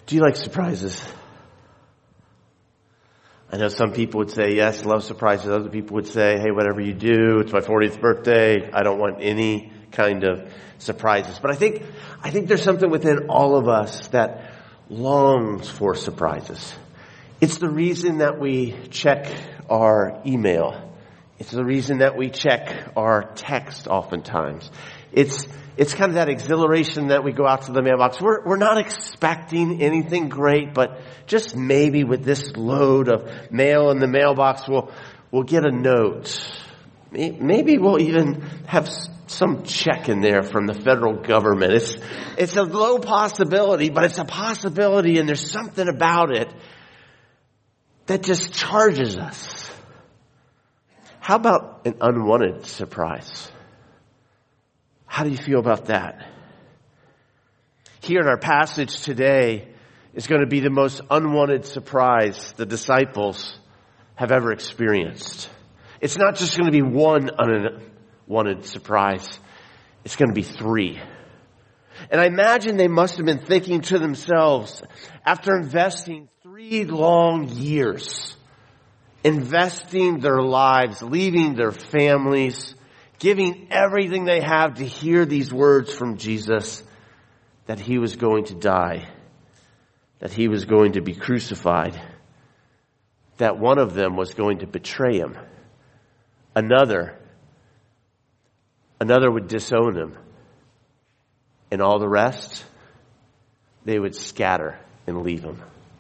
Do you like surprises? I know some people would say, yes, love surprises. Other people would say, hey, whatever you do, it's my 40th birthday. I don't want any kind of surprises. But I think there's something within all of us that longs for surprises. It's the reason that we check our email. It's the reason that we check our text oftentimes. It's kind of that exhilaration that we go out to the mailbox. We're not expecting anything great, but just maybe with this load of mail in the mailbox, we'll get a note. Maybe we'll even have some check in there from the federal government. It's a low possibility, but it's a possibility, and there's something about it that just charges us. How about an unwanted surprise? How do you feel about that? Here in our passage today is going to be the most unwanted surprise the disciples have ever experienced. It's not just going to be one unwanted surprise. It's going to be three. And I imagine they must have been thinking to themselves, after investing 3 long years, investing their lives, leaving their families, giving everything they have to hear these words from Jesus, that he was going to die, that he was going to be crucified, that one of them was going to betray him. Another would disown him. And all the rest, they would scatter and leave him.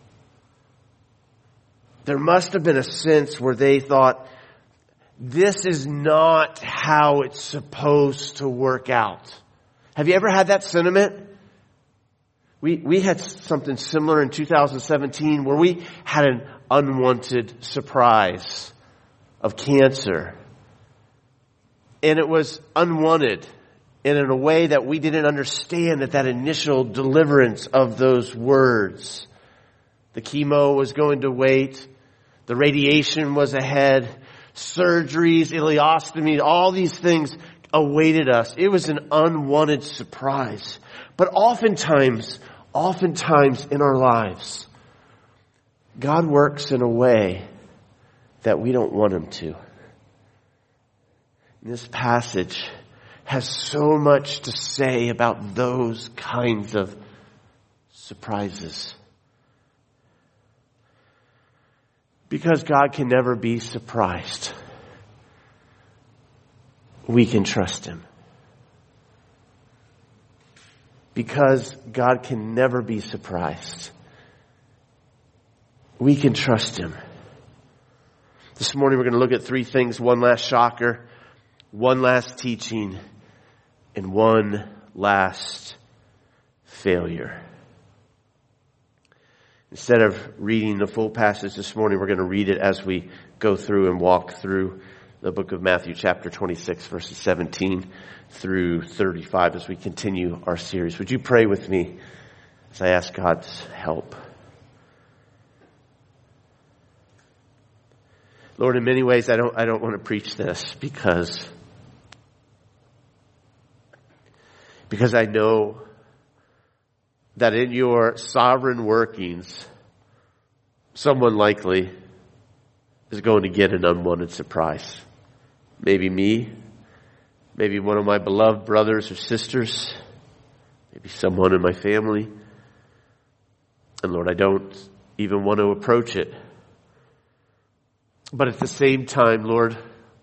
There must have been a sense where they thought, this is not how it's supposed to work out. Have you ever had that sentiment? We had something similar in 2017 where we had an unwanted surprise of cancer. And it was unwanted. And in a way that we didn't understand that initial deliverance of those words. The chemo was going to wait. The radiation was ahead. Surgeries, ileostomies, all these things awaited us. It was an unwanted surprise. But oftentimes in our lives, God works in a way that we don't want him to. This passage has so much to say about those kinds of surprises. Because God can never be surprised, we can trust him. Because God can never be surprised, we can trust him. This morning we're going to look at 3 things. One last shocker, one last teaching, and one last failure. Instead of reading the full passage this morning, we're going to read it as we go through and walk through the book of Matthew, chapter 26, verses 17 through 35 as we continue our series. Would you pray with me as I ask God's help? Lord, in many ways, I don't want to preach this because I know that in your sovereign workings, someone likely is going to get an unwanted surprise. Maybe me, maybe one of my beloved brothers or sisters, maybe someone in my family. And Lord, I don't even want to approach it. But at the same time, Lord,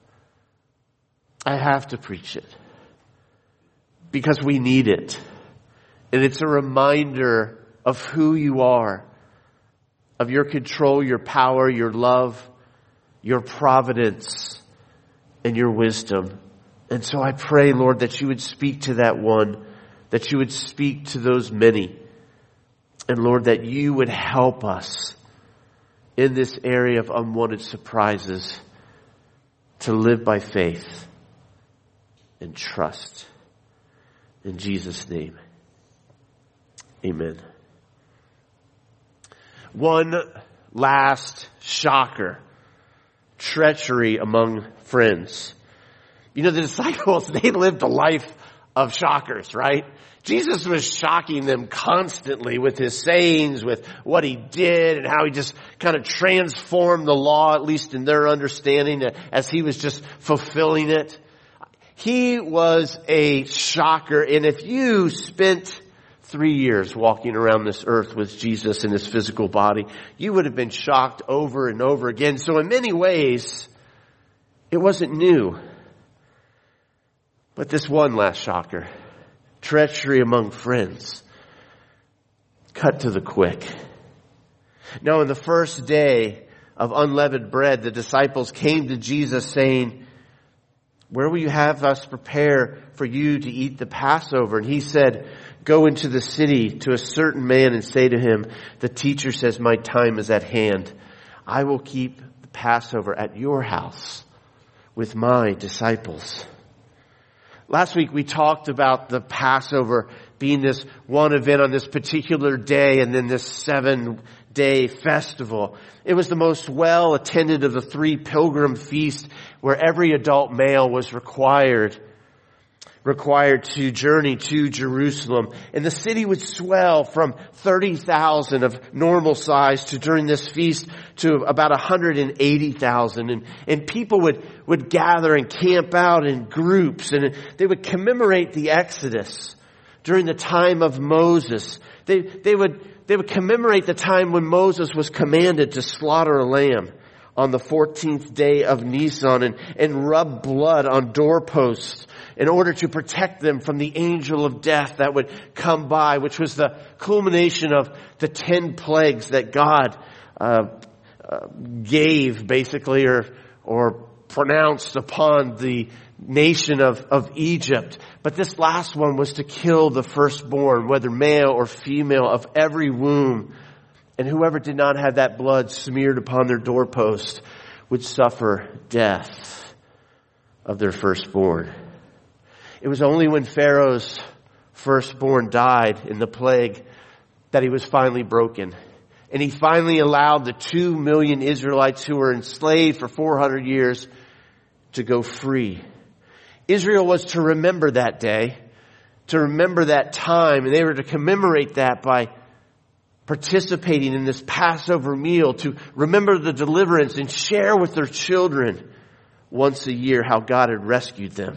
I have to preach it because we need it. And it's a reminder of who you are, of your control, your power, your love, your providence, and your wisdom. And so I pray, Lord, that you would speak to that one, that you would speak to those many. And Lord, that you would help us in this area of unwanted surprises to live by faith and trust. In Jesus' name. Amen. One last shocker. Treachery among friends. You know, the disciples, they lived a life of shockers, right? Jesus was shocking them constantly with his sayings, with what he did and how he just kind of transformed the law, at least in their understanding, as he was just fulfilling it. He was a shocker. And if you spent 3 years walking around this earth with Jesus in his physical body, you would have been shocked over and over again. So in many ways, it wasn't new. But this one last shocker, treachery among friends, cut to the quick. Now, on the first day of unleavened bread, the disciples came to Jesus saying, "Where will you have us prepare for you to eat the Passover?" And he said, "Go into the city to a certain man and say to him, 'The teacher says my time is at hand. I will keep the Passover at your house with my disciples.'" Last week we talked about the Passover being this one event on this particular day and then this 7-day festival. It was the most well attended of the 3 pilgrim feasts where every adult male was required to journey to Jerusalem. And the city would swell from 30,000 of normal size to, during this feast, to about 180,000. And people would gather and camp out in groups, and they would commemorate the Exodus during the time of Moses. They would commemorate the time when Moses was commanded to slaughter a lamb on the 14th day of Nisan and rub blood on doorposts in order to protect them from the angel of death that would come by, which was the culmination of the 10 plagues that God gave, basically, or pronounced upon the nation of Egypt. But this last one was to kill the firstborn, whether male or female, of every womb. And whoever did not have that blood smeared upon their doorpost would suffer death of their firstborn. It was only when Pharaoh's firstborn died in the plague that he was finally broken. And he finally allowed the 2 million Israelites who were enslaved for 400 years to go free. Israel was to remember that day, to remember that time, and they were to commemorate that by participating in this Passover meal, to remember the deliverance and share with their children once a year how God had rescued them.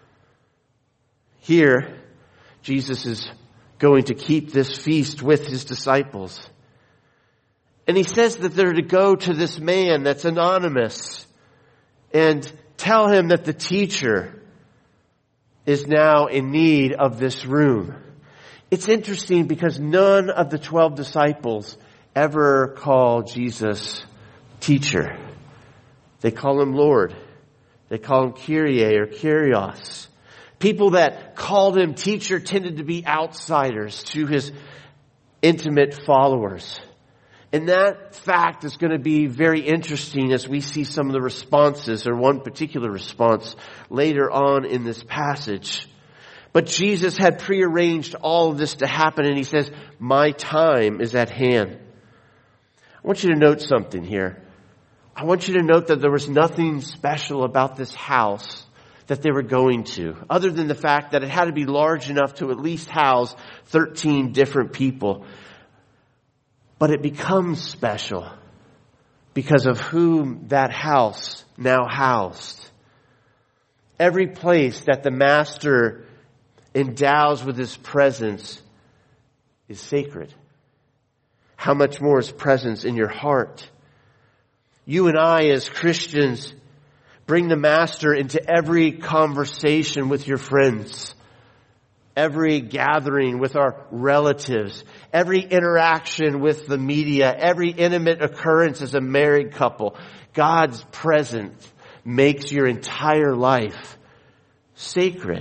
Here, Jesus is going to keep this feast with his disciples. And he says that they're to go to this man that's anonymous and tell him that the teacher is now in need of this room. It's interesting because none of the 12 disciples ever call Jesus teacher. They call him Lord. They call him Kyrie or Kyrios. People that called him teacher tended to be outsiders to his intimate followers. And that fact is going to be very interesting as we see some of the responses, or one particular response later on in this passage. But Jesus had prearranged all of this to happen, and he says, "My time is at hand." I want you to note something here. I want you to note that there was nothing special about this house that they were going to, other than the fact that it had to be large enough to at least house 13 different people. But it becomes special because of whom that house now housed. Every place that the Master endows with his presence is sacred. How much more his presence in your heart? You and I as Christians bring the Master into every conversation with your friends, every gathering with our relatives, every interaction with the media, every intimate occurrence as a married couple. God's presence makes your entire life sacred.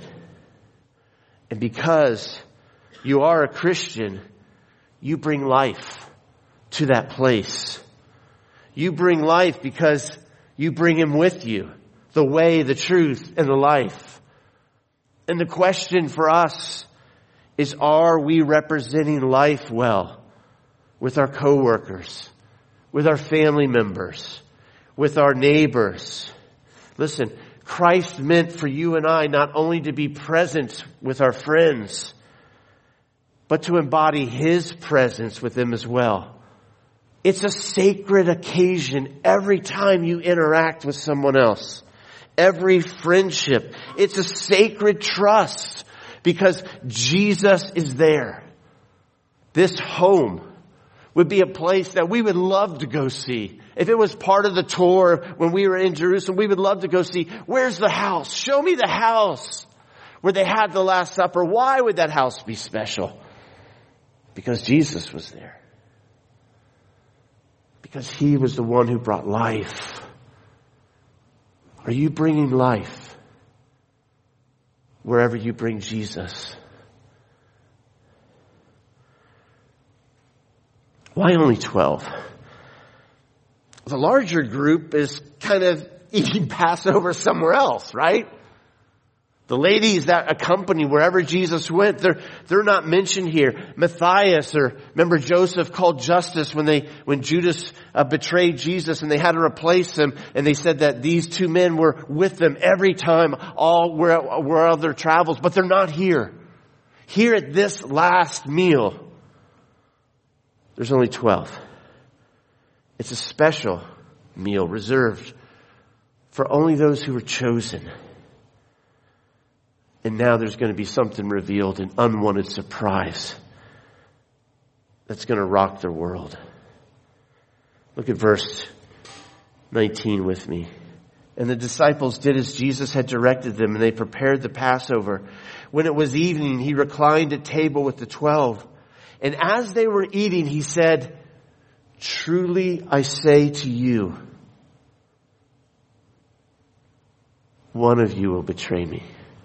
And because you are a Christian, you bring life to that place. You bring life because you bring him with you, the way, the truth, and the life. And the question for us is, are we representing life well with our coworkers, with our family members, with our neighbors? Listen, Christ meant for you and I not only to be present with our friends, but to embody His presence with them as well. It's a sacred occasion every time you interact with someone else. Every friendship. It's a sacred trust because Jesus is there. This home would be a place that we would love to go see. If it was part of the tour when we were in Jerusalem, we would love to go see, where's the house? Show me the house where they had the Last Supper. Why would that house be special? Because Jesus was there. Because He was the one who brought life. Are you bringing life wherever you bring Jesus? Why only 12? The larger group is kind of eating Passover somewhere else, right? The ladies that accompany wherever Jesus went, they're not mentioned here. Matthias, or remember Joseph called Justus when Judas betrayed Jesus and they had to replace him, and they said that these two men were with them every time, all were on their travels, but they're not here. Here at this last meal, there's only 12. It's a special meal reserved for only those who were chosen. And now there's going to be something revealed, an unwanted surprise that's going to rock their world. Look at verse 19 with me. And the disciples did as Jesus had directed them, and they prepared the Passover. When it was evening, He reclined at table with the 12. And as they were eating, He said, truly I say to you, one of you will betray me.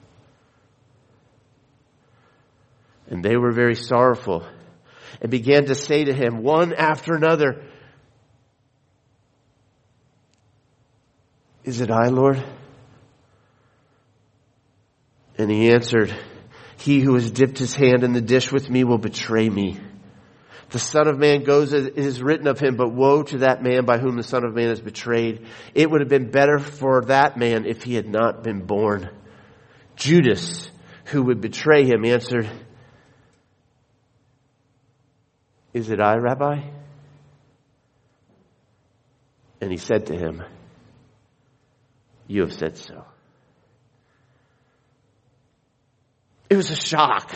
And they were very sorrowful and began to say to Him one after another, is it I, Lord? And He answered, he who has dipped his hand in the dish with me will betray me. The Son of Man goes as it is written of Him, but woe to that man by whom the Son of Man is betrayed. It would have been better for that man if he had not been born. Judas, who would betray Him, answered, is it I, Rabbi? And He said to him, you have said so. It was a shock.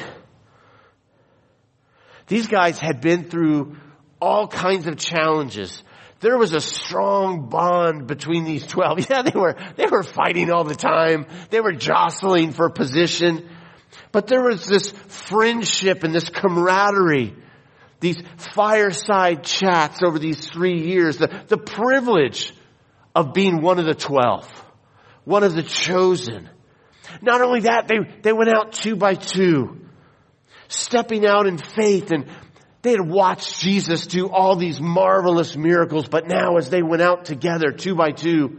These guys had been through all kinds of challenges. There was a strong bond between these 12. Yeah, they were fighting all the time. They were jostling for position. But there was this friendship and this camaraderie. These fireside chats over these 3 years. The privilege of being one of the 12. One of the chosen. Not only that, they went out 2 by 2. Stepping out in faith, and they had watched Jesus do all these marvelous miracles, but now as they went out together 2 by 2,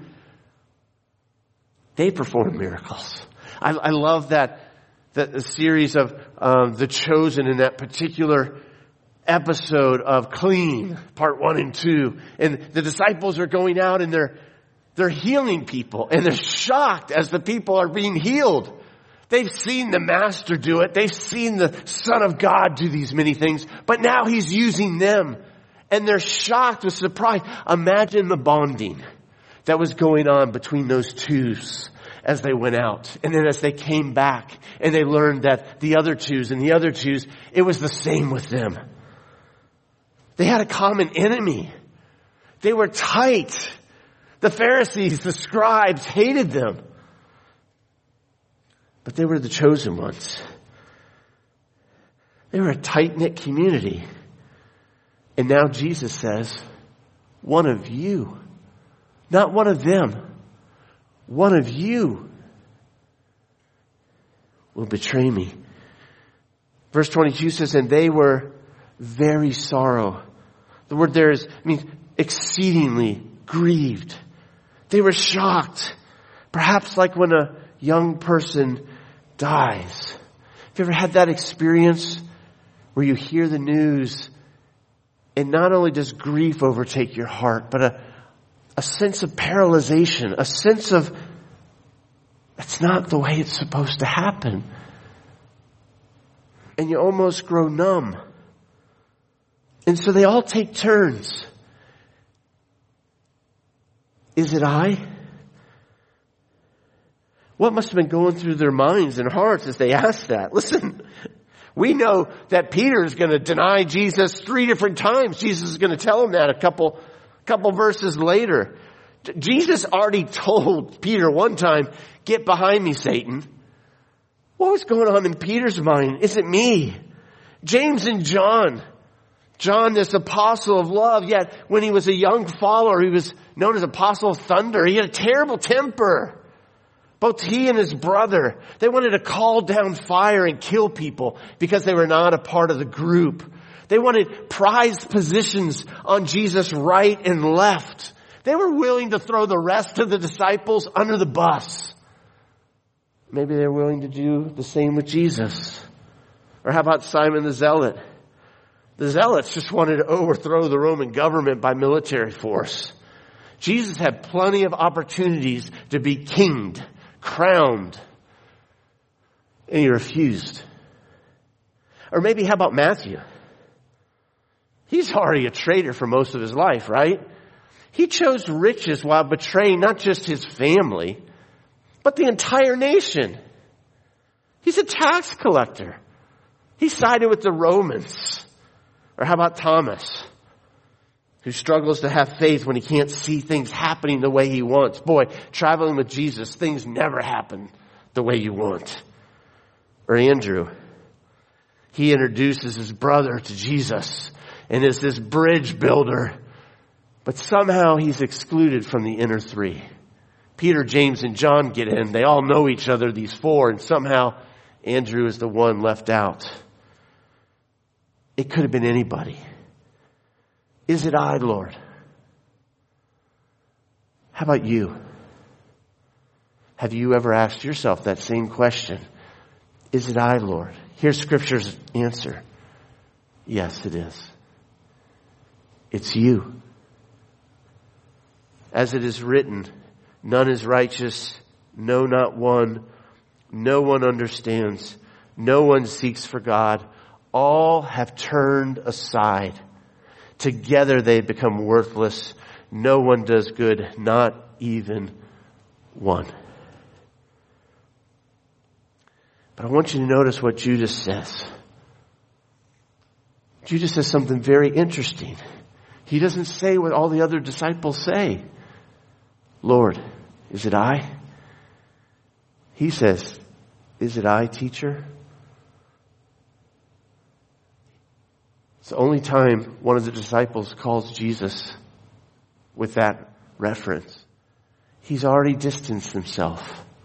they performed miracles. I love that the series of The Chosen in that particular episode of Clean, part 1 and 2. And the disciples are going out and they're healing people, and they're shocked as the people are being healed. They've seen the Master do it. They've seen the Son of God do these many things, but now He's using them, and they're shocked with surprise. Imagine the bonding that was going on between those twos as they went out. And then as they came back and they learned that the other twos and the other twos, it was the same with them. They had a common enemy. They were tight. The Pharisees, the scribes hated them. But they were the chosen ones. They were a tight-knit community. And now Jesus says, one of you, not one of them, one of you will betray me. Verse 22 says, and they were very sorrow. The word there means exceedingly grieved. They were shocked. Perhaps like when a young person dies. Have you ever had that experience where you hear the news and not only does grief overtake your heart, but a sense of paralyzation, a sense of That's not the way it's supposed to happen. And you almost grow numb. And so they all take turns. Is it I? What must have been going through their minds and hearts as they asked that? Listen, we know that Peter is going to deny Jesus 3 different times. Jesus is going to tell him that a couple verses later. Jesus already told Peter one time, "Get behind me, Satan." What was going on in Peter's mind? Is it me? James and John. John, this apostle of love, yet when he was a young follower, he was known as Apostle of Thunder. He had a terrible temper. Both he and his brother, they wanted to call down fire and kill people because they were not a part of the group. They wanted prized positions on Jesus' right and left. They were willing to throw the rest of the disciples under the bus. Maybe they're willing to do the same with Jesus. Or how about Simon the Zealot? The Zealots just wanted to overthrow the Roman government by military force. Jesus had plenty of opportunities to be kinged, crowned, and he refused. Or maybe how about Matthew? He's already a traitor for most of his life, right? He chose riches while betraying not just his family, but the entire nation. He's a tax collector. He sided with the Romans. Or how about Thomas, who struggles to have faith when he can't see things happening the way he wants? Boy, traveling with Jesus, things never happen the way you want. Or Andrew, he introduces his brother to Jesus and is this bridge builder, but somehow he's excluded from the inner three. Peter, James, and John get in. They all know each other, these four, and somehow Andrew is the one left out. It could have been anybody. Is it I, Lord? How about you? Have you ever asked yourself that same question? Is it I, Lord? Here's Scripture's answer. Yes, it is. It's you. As it is written, none is righteous, no, not one. No one understands. No one seeks for God. All have turned aside. Together they become worthless. No one does good, not even one. But I want you to notice what Judas says. Judas says something very interesting. He doesn't say what all the other disciples say. Lord, is it I? He says, is it I, teacher? It's the only time one of the disciples calls Jesus with that reference. He's already distanced himself.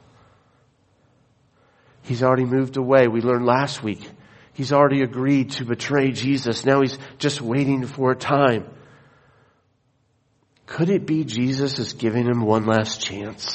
He's already moved away. We learned last week. He's already agreed to betray Jesus. Now he's just waiting for a time. Could it be Jesus is giving him one last chance?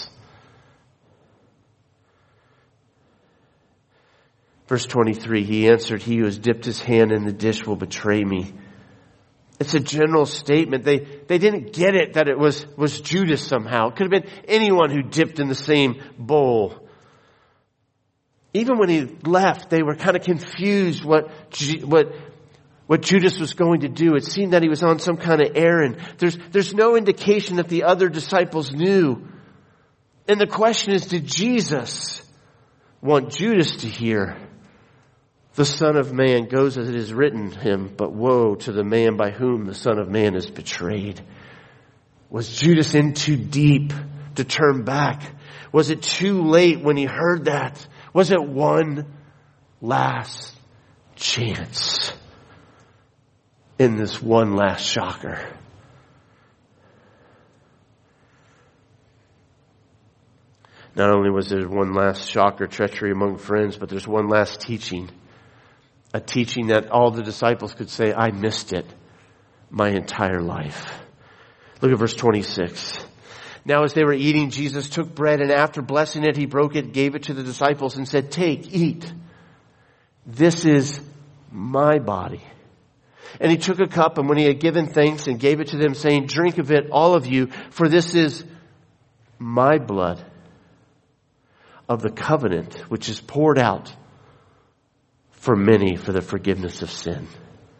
Verse 23, he answered, he who has dipped his hand in the dish will betray me. It's a general statement. They didn't get it that it was Judas somehow. It could have been anyone who dipped in the same bowl. Even when he left, they were kind of confused what Judas was going to do. It seemed that he was on some kind of errand. There's no indication that the other disciples knew. And the question is, did Jesus want Judas to hear? The Son of Man goes as it is written him, but woe to the man by whom the Son of Man is betrayed. Was Judas in too deep to turn back? Was it too late when he heard that? Was it one last chance in this one last shocker? Not only was there one last shocker, treachery among friends, but there's one last teaching. A teaching that all the disciples could say, I missed it my entire life. Look at verse 26. Now as they were eating, Jesus took bread, and after blessing it, he broke it, gave it to the disciples, and said, take, eat. This is my body. And he took a cup, and when he had given thanks and gave it to them, saying, drink of it, all of you, for this is my blood of the covenant, which is poured out for many for the forgiveness of sin.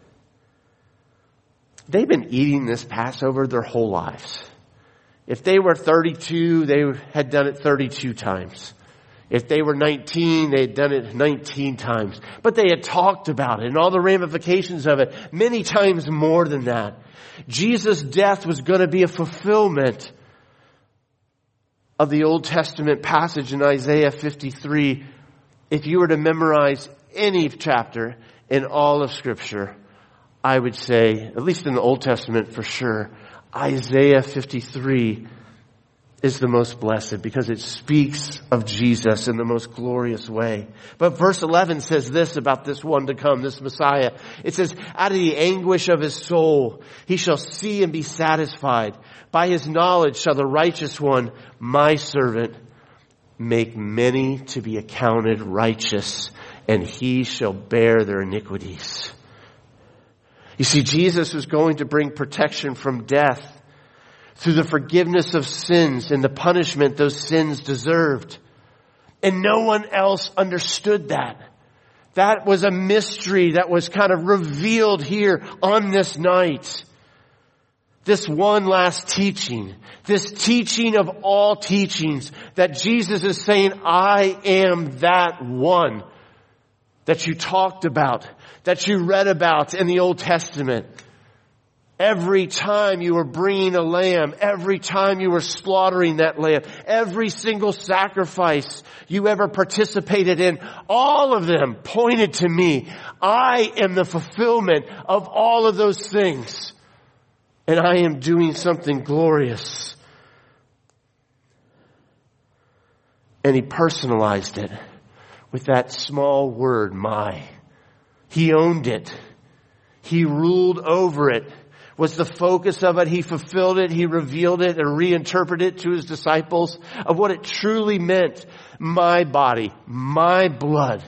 They've been eating this Passover their whole lives. If they were 32, they had done it 32 times. If they were 19, they had done it 19 times. But they had talked about it and all the ramifications of it many times more than that. Jesus' death was going to be a fulfillment of the Old Testament passage in Isaiah 53. If you were to memorize any chapter in all of Scripture, I would say, at least in the Old Testament for sure, Isaiah 53 is the most blessed because it speaks of Jesus in the most glorious way. But verse 11 says this about this one to come, this Messiah. It says, out of the anguish of his soul, he shall see and be satisfied. By his knowledge shall the righteous one, my servant, make many to be accounted righteous, and he shall bear their iniquities. You see, Jesus was going to bring protection from death through the forgiveness of sins and the punishment those sins deserved. And no one else understood that. That was a mystery that was kind of revealed here on this night. This one last teaching, this teaching of all teachings, that Jesus is saying, I am that one that you talked about, that you read about in the Old Testament. Every time you were bringing a lamb, every time you were slaughtering that lamb, every single sacrifice you ever participated in, all of them pointed to me. I am the fulfillment of all of those things. And I am doing something glorious. And he personalized it with that small word, my. He owned it. He ruled over it. Was the focus of it. He fulfilled it. He revealed it and reinterpreted it to his disciples of what it truly meant. My body, my blood.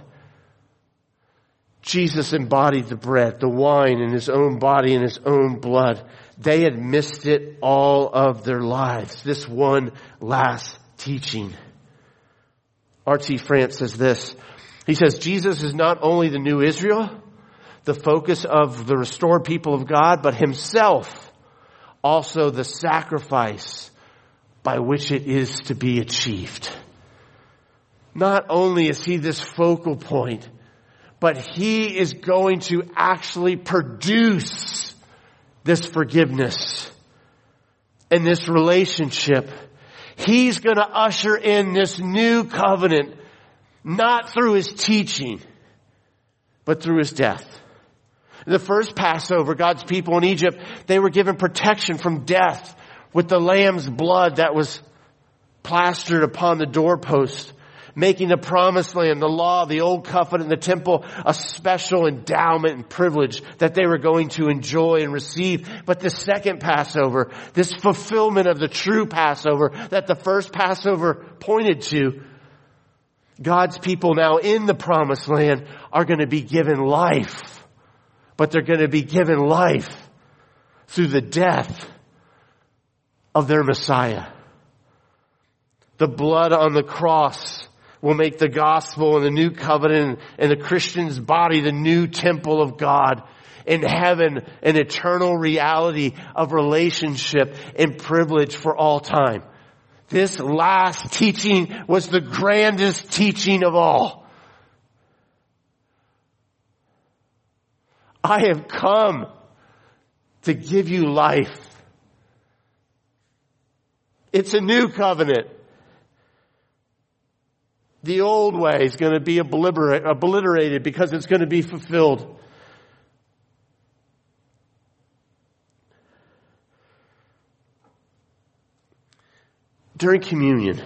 Jesus embodied the bread, the wine in his own body and his own blood. They had missed it all of their lives. This one last teaching. R.T. France says this. He says, Jesus is not only the new Israel, the focus of the restored people of God, but himself also the sacrifice by which it is to be achieved. Not only is he this focal point, but he is going to actually produce this forgiveness and this relationship. He's going to usher in this new covenant, not through his teaching, but through his death. The first Passover, God's people in Egypt, they were given protection from death with the lamb's blood that was plastered upon the doorpost, making the promised land, the law, the old covenant, the temple, a special endowment and privilege that they were going to enjoy and receive. But the second Passover, this fulfillment of the true Passover that the first Passover pointed to, God's people now in the promised land are going to be given life. But they're going to be given life through the death of their Messiah. The blood on the cross will make the gospel and the new covenant and the Christian's body the new temple of God. In heaven, an eternal reality of relationship and privilege for all time. This last teaching was the grandest teaching of all. I have come to give you life. It's a new covenant. The old way is going to be obliterated because it's going to be fulfilled. During communion,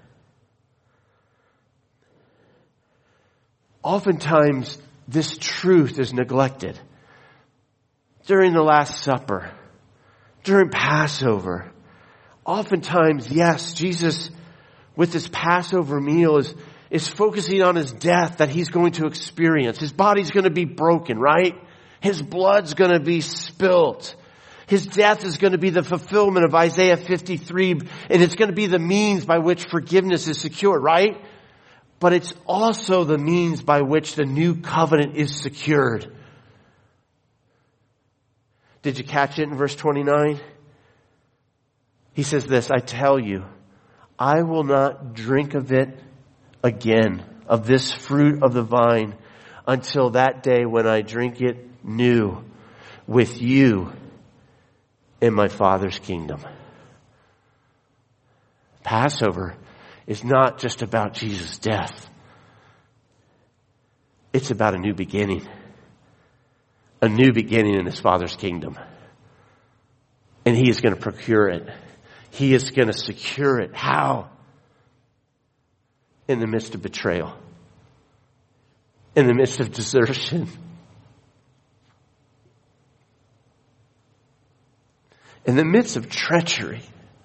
oftentimes this truth is neglected. During the Last Supper, during Passover, oftentimes, yes, Jesus, with this Passover meal, is focusing on his death that he's going to experience. His body's going to be broken, right? His blood's going to be spilt. His death is going to be the fulfillment of Isaiah 53, and it's going to be the means by which forgiveness is secured, right? but it's also the means by which the new covenant is secured. Did you catch it in verse 29? He says this, I tell you, I will not drink of it again, of this fruit of the vine, until that day when I drink it new with you in my Father's kingdom. Passover is not just about Jesus' death. It's about a new beginning. A new beginning in his Father's kingdom. And he is going to procure it. He is going to secure it. How? In the midst of betrayal. In the midst of desertion. In the midst of treachery.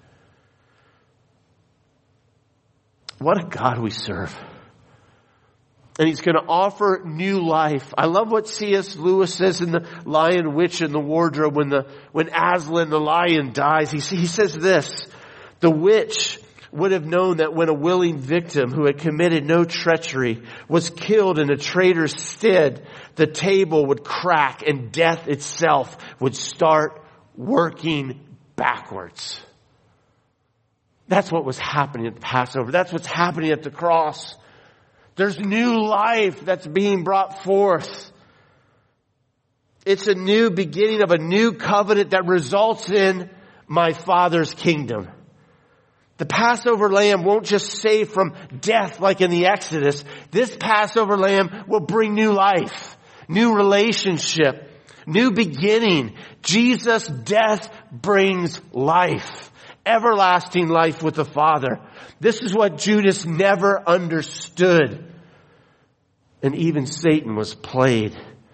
What a God we serve. And he's going to offer new life. I love what C.S. Lewis says in The Lion, Witch, and the Wardrobe when Aslan, the lion, dies. He says this, the witch would have known that when a willing victim who had committed no treachery was killed in a traitor's stead, the table would crack and death itself would start working backwards. That's what was happening at the Passover. That's what's happening at the cross. There's new life that's being brought forth. It's a new beginning of a new covenant that results in my Father's kingdom. The Passover lamb won't just save from death like in the Exodus. This Passover lamb will bring new life, new relationship, new beginning. Jesus' death brings life, everlasting life with the Father. This is what Judas never understood. And even Satan was played.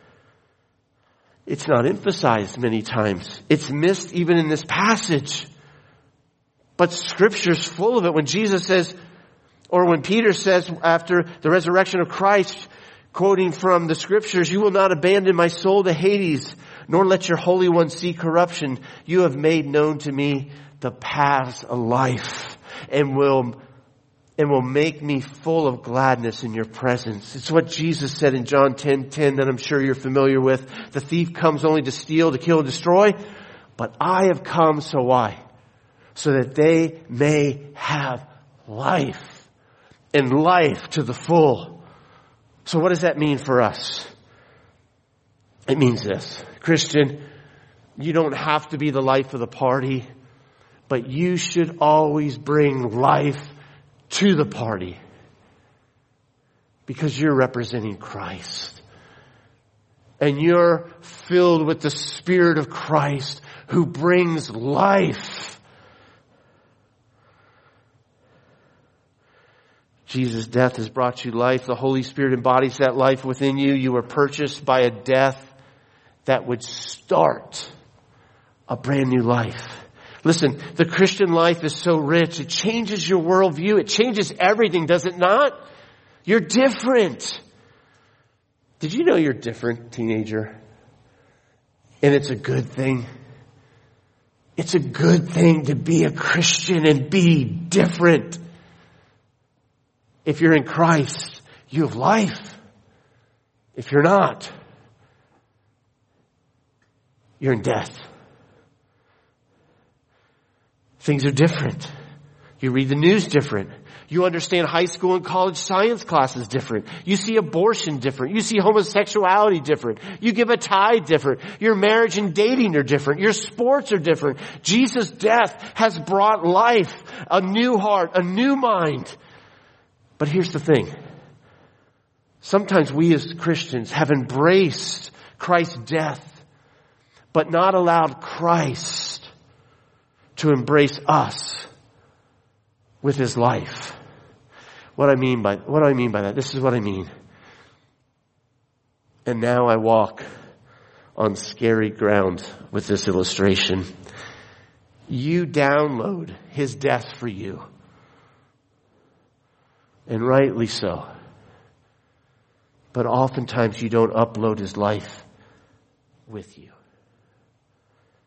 It's not emphasized many times. It's missed even in this passage. But Scripture's full of it. When Jesus says, or when Peter says after the resurrection of Christ, quoting from the Scriptures, you will not abandon my soul to Hades, nor let your Holy One see corruption. You have made known to me the paths of life, and will make me full of gladness in your presence. It's what Jesus said in John 10:10 that I'm sure you're familiar with. The thief comes only to steal, to kill, and destroy. But I have come, so why? So that they may have life, and life to the full. So what does that mean for us? It means this. Christian, you don't have to be the life of the party, but you should always bring life to the party. Because you're representing Christ. And you're filled with the Spirit of Christ who brings life. Jesus' death has brought you life. The Holy Spirit embodies that life within you. You were purchased by a death that would start a brand new life. Listen, the Christian life is so rich. It changes your worldview. It changes everything, does it not? You're different. Did you know you're different, teenager? And it's a good thing. It's a good thing to be a Christian and be different. If you're in Christ, you have life. If you're not, you're in death. Things are different. You read the news different. You understand high school and college science classes different. You see abortion different. You see homosexuality different. You give a tithe different. Your marriage and dating are different. Your sports are different. Jesus' death has brought life, a new heart, a new mind. But here's the thing. Sometimes we as Christians have embraced Christ's death, but not allowed Christ to embrace us with his life. What do I mean by that? This is what I mean. And now I walk on scary ground with this illustration. You download his death for you. And rightly so. But oftentimes you don't upload his life with you.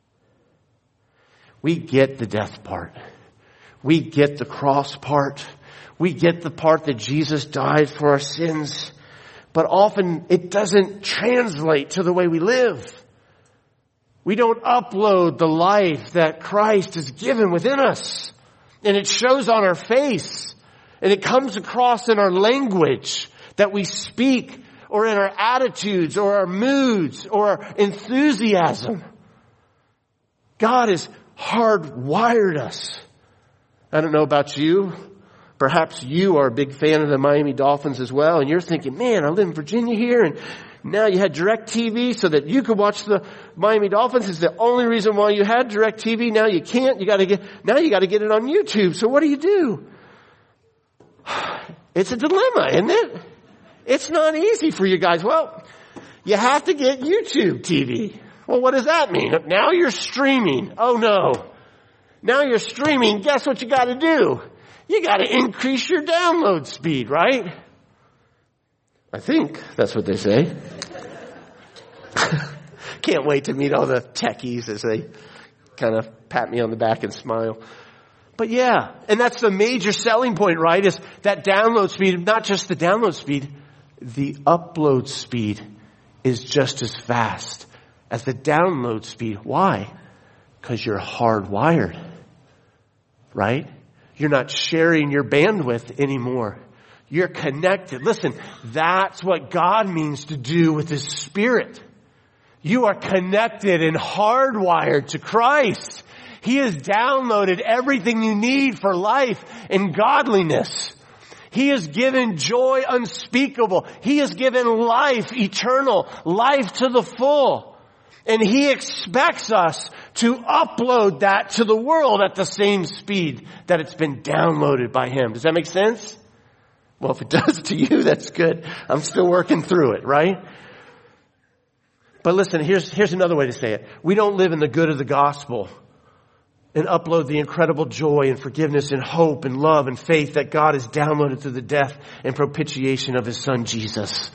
We get the death part. We get the cross part. We get the part that Jesus died for our sins, but often it doesn't translate to the way we live. We don't upload the life that Christ has given within us. And it shows on our face. And it comes across in our language that we speak, or in our attitudes, or our moods, or our enthusiasm. God has hardwired us. I don't know about you. Perhaps you are a big fan of the Miami Dolphins as well, and you're thinking, man, I live in Virginia here, and now you had DirecTV so that you could watch the Miami Dolphins. It's the only reason why you had DirecTV. Now you can't. You got to get it on YouTube. So what do? It's a dilemma, isn't it? It's not easy for you guys. Well, you have to get YouTube TV. Well, what does that mean? Now you're streaming. Oh no. Now you're streaming. Guess what you got to do? You got to increase your download speed, right? I think that's what they say. Can't wait to meet all the techies as they kind of pat me on the back and smile. But yeah, and that's the major selling point, right? Is that download speed, not just the download speed, the upload speed is just as fast as the download speed. Why? Because you're hardwired, right? You're not sharing your bandwidth anymore. You're connected. Listen, that's what God means to do with His Spirit. You are connected and hardwired to Christ. He has downloaded everything you need for life and godliness. He has given joy unspeakable. He has given life eternal, life to the full. And He expects us to upload that to the world at the same speed that it's been downloaded by Him. Does that make sense? Well, if it does to you, that's good. I'm still working through it, right? But listen, here's another way to say it. We don't live in the good of the gospel and upload the incredible joy and forgiveness and hope and love and faith that God has downloaded through the death and propitiation of His Son, Jesus.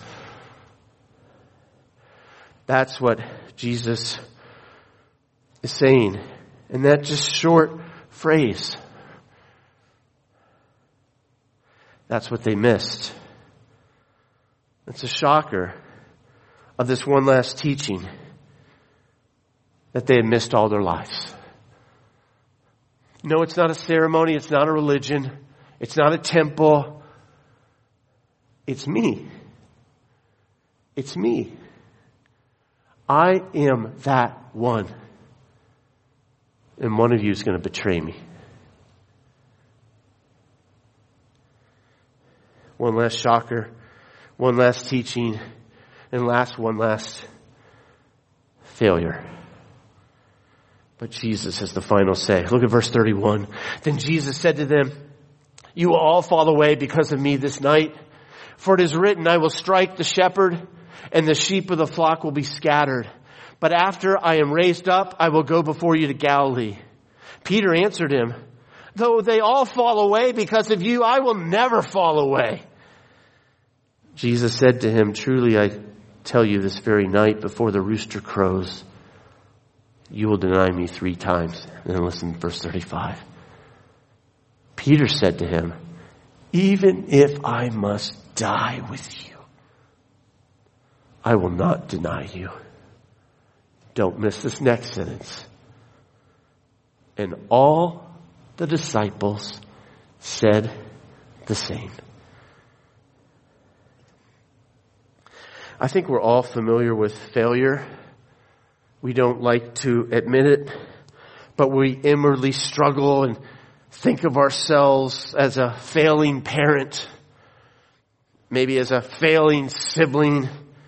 That's what Jesus is saying. And that just short phrase. That's what they missed. It's a shocker of this one last teaching that they had missed all their lives. No, it's not a ceremony. It's not a religion. It's not a temple. It's me. It's me. I am that one. And one of you is going to betray me. One last shocker. One last teaching. And one last failure. But Jesus has the final say. Look at verse 31. Then Jesus said to them, "You will all fall away because of me this night. For it is written, I will strike the shepherd, and the sheep of the flock will be scattered. But after I am raised up, I will go before you to Galilee." Peter answered him, "Though they all fall away because of you, I will never fall away." Jesus said to him, "Truly I tell you, this very night before the rooster crows, you will deny me 3 times. And then listen to verse 35. Peter said to him, "Even if I must die with you, I will not deny you." Don't miss this next sentence. And all the disciples said the same. I think we're all familiar with failure. We don't like to admit it, but we inwardly struggle and think of ourselves as a failing parent, maybe as a failing sibling.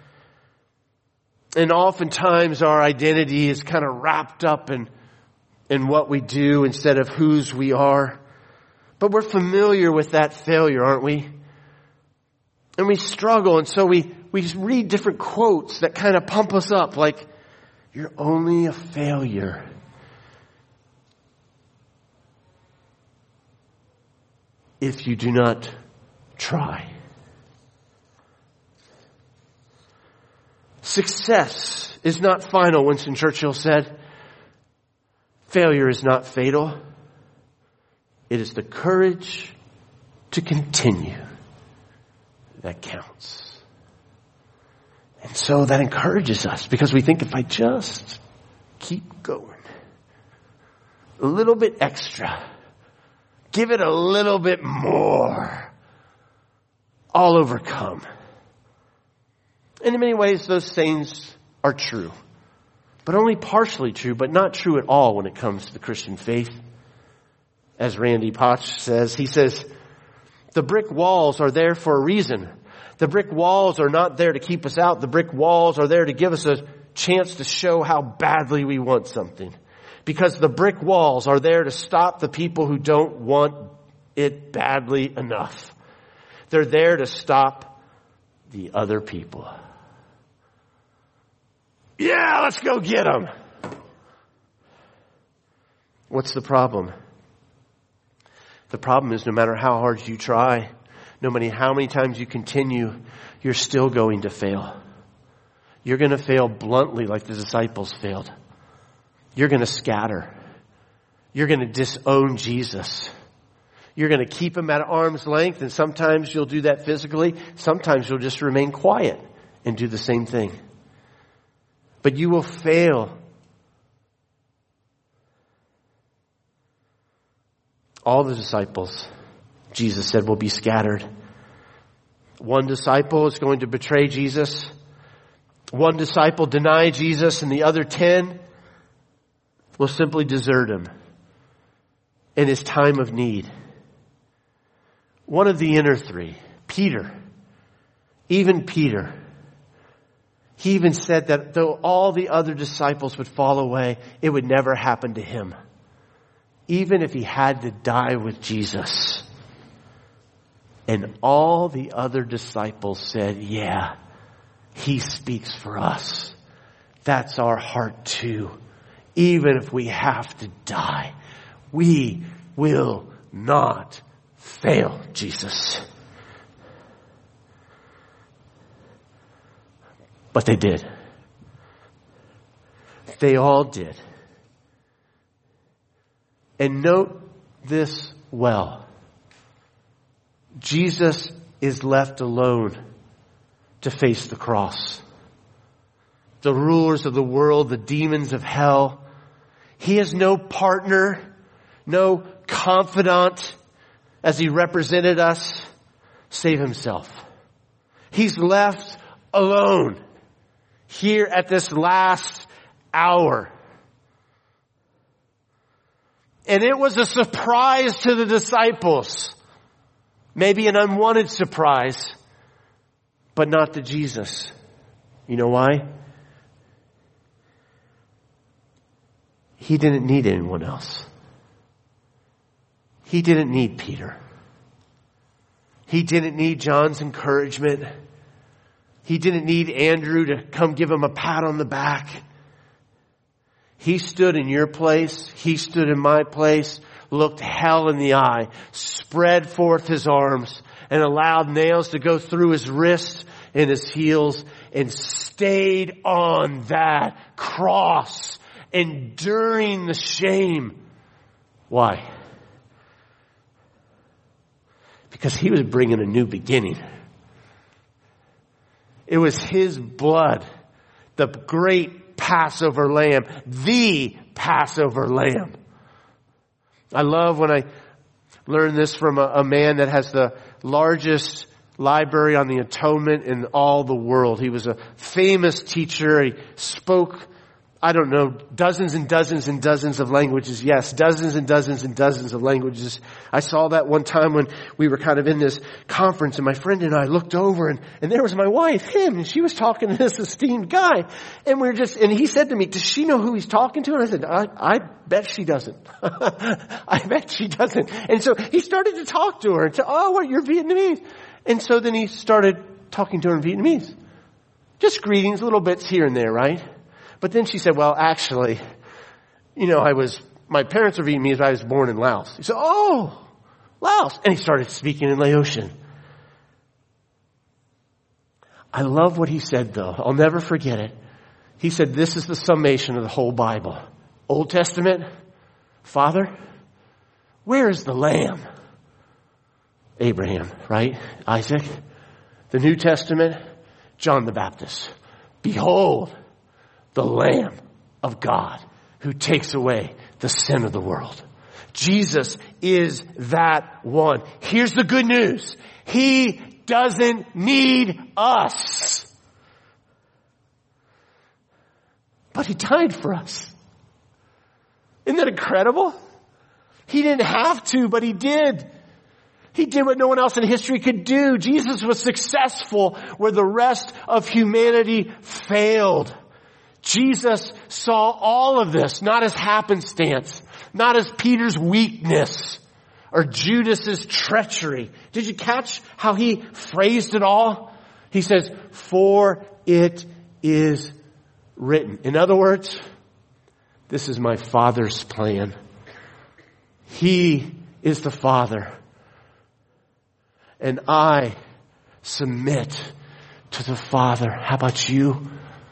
And oftentimes our identity is kind of wrapped up in what we do instead of whose we are. But we're familiar with that failure, aren't we? And we struggle, and so we read different quotes that kind of pump us up, like, "You're only a failure if you do not try." Success is not final, Winston Churchill said. Failure is not fatal. It is the courage to continue that counts. And so that encourages us because we think if I just keep going, a little bit extra, give it a little bit more, I'll overcome. And in many ways, those sayings are true, but only partially true, but not true at all when it comes to the Christian faith. As Randy Potch says, he says, the brick walls are there for a reason. The brick walls are not there to keep us out. The brick walls are there to give us a chance to show how badly we want something. Because the brick walls are there to stop the people who don't want it badly enough. They're there to stop the other people. Yeah, let's go get them. What's the problem? The problem is no matter how hard you try, no matter how many times you continue, you're still going to fail. You're going to fail bluntly like the disciples failed. You're going to scatter. You're going to disown Jesus. You're going to keep him at arm's length, and sometimes you'll do that physically. Sometimes you'll just remain quiet and do the same thing. But you will fail. All the disciples, Jesus said, will be scattered. One disciple is going to betray Jesus. One disciple deny Jesus, and the other 10 will simply desert him in his time of need. One of the inner three, Peter, even Peter, he even said that though all the other disciples would fall away, it would never happen to him. Even if he had to die with Jesus. And all the other disciples said, yeah, he speaks for us. That's our heart too. Even if we have to die, we will not fail Jesus. But they did. They all did. And note this well. Jesus is left alone to face the cross. The rulers of the world, the demons of hell. He has no partner, no confidant as he represented us, save himself. He's left alone here at this last hour. And it was a surprise to the disciples. Maybe an unwanted surprise, but not to Jesus. You know why? He didn't need anyone else. He didn't need Peter. He didn't need John's encouragement. He didn't need Andrew to come give him a pat on the back. He stood in your place. He stood in my place, looked hell in the eye, spread forth his arms, and allowed nails to go through his wrists and his heels, and stayed on that cross, enduring the shame. Why? Because he was bringing a new beginning. It was his blood, the great Passover lamb, the Passover lamb. I love when I learned this from a man that has the largest library on the atonement in all the world. He was a famous teacher. He spoke, I don't know, dozens and dozens and dozens of languages. Yes, dozens and dozens and dozens of languages. I saw that one time when we were kind of in this conference, and my friend and I looked over, and there was my wife, him, and she was talking to this esteemed guy. And and he said to me, does she know who he's talking to? And I said, I bet she doesn't. I bet she doesn't. And so he started to talk to her and said, oh, what, you're Vietnamese. And so then he started talking to her in Vietnamese. Just greetings, little bits here and there, right? But then she said, well, actually, my parents are Vietnamese, but I was born in Laos. He said, oh, Laos. And he started speaking in Laotian. I love what he said, though. I'll never forget it. He said, this is the summation of the whole Bible. Old Testament, Father, where is the lamb? Abraham, right? Isaac. The New Testament, John the Baptist. Behold, the Lamb of God who takes away the sin of the world. Jesus is that one. Here's the good news. He doesn't need us. But he died for us. Isn't that incredible? He didn't have to, but he did. He did what no one else in history could do. Jesus was successful where the rest of humanity failed. Jesus saw all of this, not as happenstance, not as Peter's weakness or Judas's treachery. Did you catch how he phrased it all? He says, for it is written. In other words, this is my Father's plan. He is the Father. And I submit to the Father. How about you?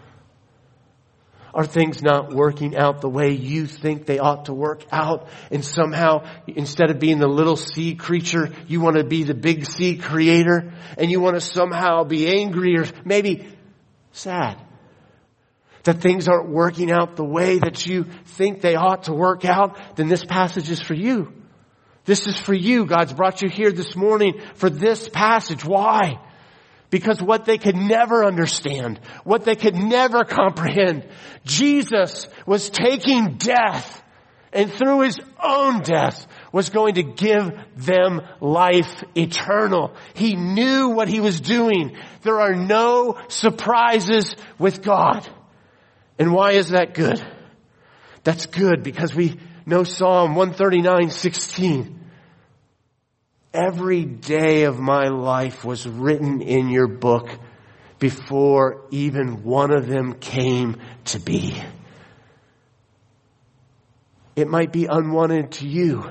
Are things not working out the way you think they ought to work out? And somehow, instead of being the little sea creature, you want to be the big sea creator? And you want to somehow be angry or maybe sad that things aren't working out the way that you think they ought to work out? Then this passage is for you. This is for you. God's brought you here this morning for this passage. Why? Because what they could never understand, what they could never comprehend, Jesus was taking death, and through his own death was going to give them life eternal. He knew what he was doing. There are no surprises with God. And why is that good? That's good because we know Psalm 139:16. Every day of my life was written in your book before even one of them came to be. It might be unwanted to you,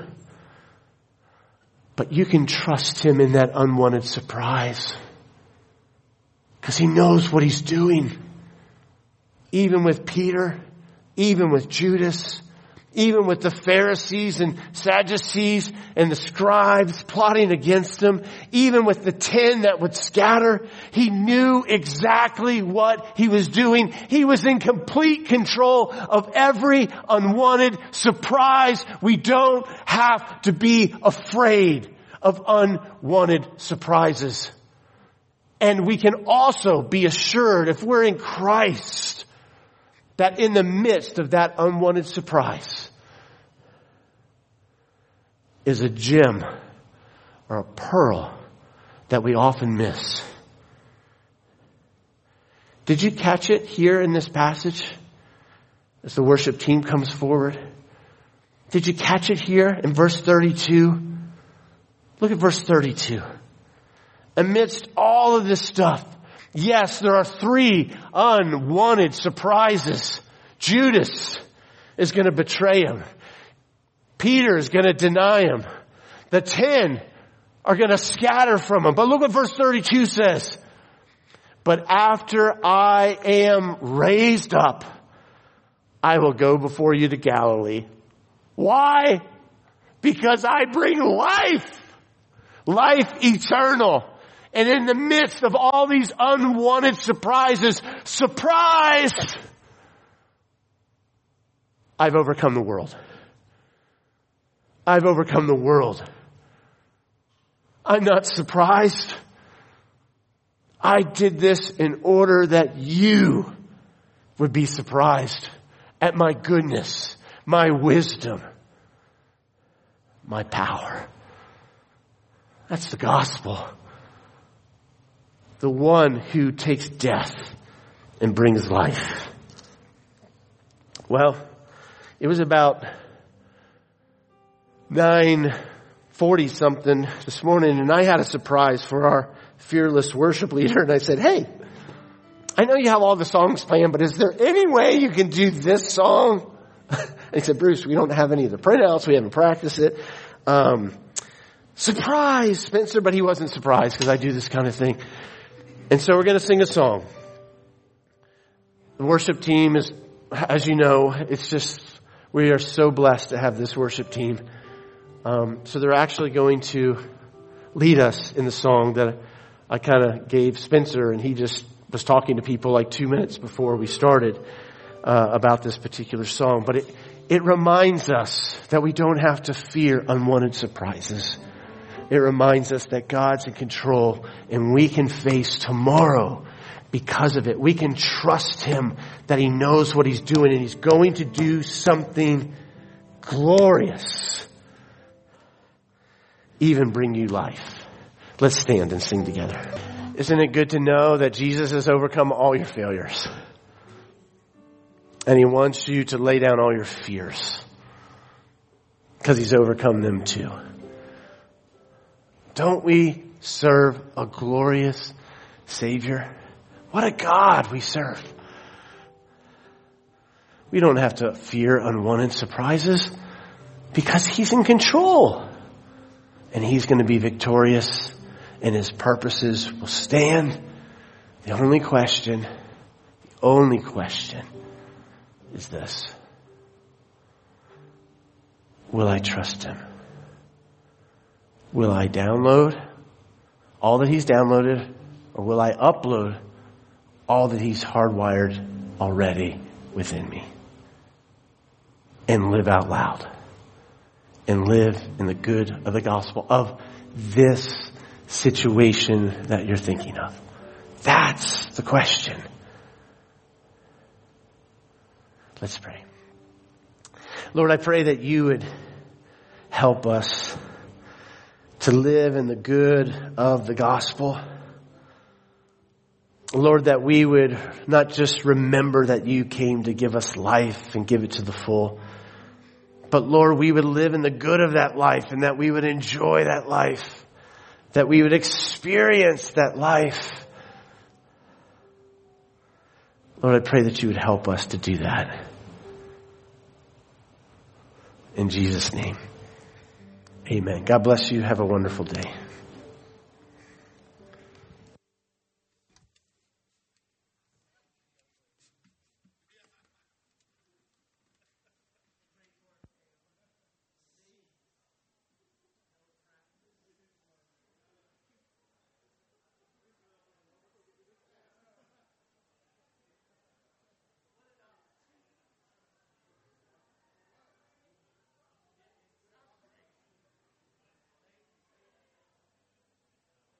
but you can trust him in that unwanted surprise because he knows what he's doing. Even with Peter, even with Judas, even with the Pharisees and Sadducees and the scribes plotting against him, even with the 10 that would scatter, he knew exactly what he was doing. He was in complete control of every unwanted surprise. We don't have to be afraid of unwanted surprises. And we can also be assured, if we're in Christ, that in the midst of that unwanted surprise is a gem or a pearl that we often miss. Did you catch it here in this passage as the worship team comes forward? Did you catch it here in verse 32? Look at verse 32. Amidst all of this stuff, yes, there are 3 unwanted surprises. Judas is going to betray him. Peter is going to deny him. The 10 are going to scatter from him. But look what verse 32 says. But after I am raised up, I will go before you to Galilee. Why? Because I bring life. Life eternal. And in the midst of all these unwanted surprises, surprise! I've overcome the world. I've overcome the world. I'm not surprised. I did this in order that you would be surprised at my goodness, my wisdom, my power. That's the gospel. The one who takes death and brings life. Well, it was about 9:40 something this morning, and I had a surprise for our fearless worship leader, and I said, hey, I know you have all the songs planned, but is there any way you can do this song? And he said, Bruce, we don't have any of the printouts, we haven't practiced it. Surprise, Spencer, but he wasn't surprised because I do this kind of thing. And so we're going to sing a song. The worship team is, as you know, it's just, we are so blessed to have this worship team. So they're actually going to lead us in the song that I kind of gave Spencer, and he just was talking to people like 2 minutes before we started about this particular song. But it reminds us that we don't have to fear unwanted surprises. It reminds us that God's in control and we can face tomorrow because of it. We can trust Him that He knows what He's doing and He's going to do something glorious. Even bring you life. Let's stand and sing together. Isn't it good to know that Jesus has overcome all your failures? And He wants you to lay down all your fears because He's overcome them too. Don't we serve a glorious Savior? What a God we serve. We don't have to fear unwanted surprises because He's in control. And He's going to be victorious and His purposes will stand. The only question is this: will I trust Him? Will I download all that He's downloaded, or will I upload all that He's hardwired already within me and live out loud and live in the good of the gospel of this situation that you're thinking of? That's the question. Let's pray. Lord, I pray that You would help us to live in the good of the gospel. Lord, that we would not just remember that You came to give us life and give it to the full, but Lord, we would live in the good of that life and that we would enjoy that life, that we would experience that life. Lord, I pray that You would help us to do that. In Jesus' name, amen. God bless you. Have a wonderful day.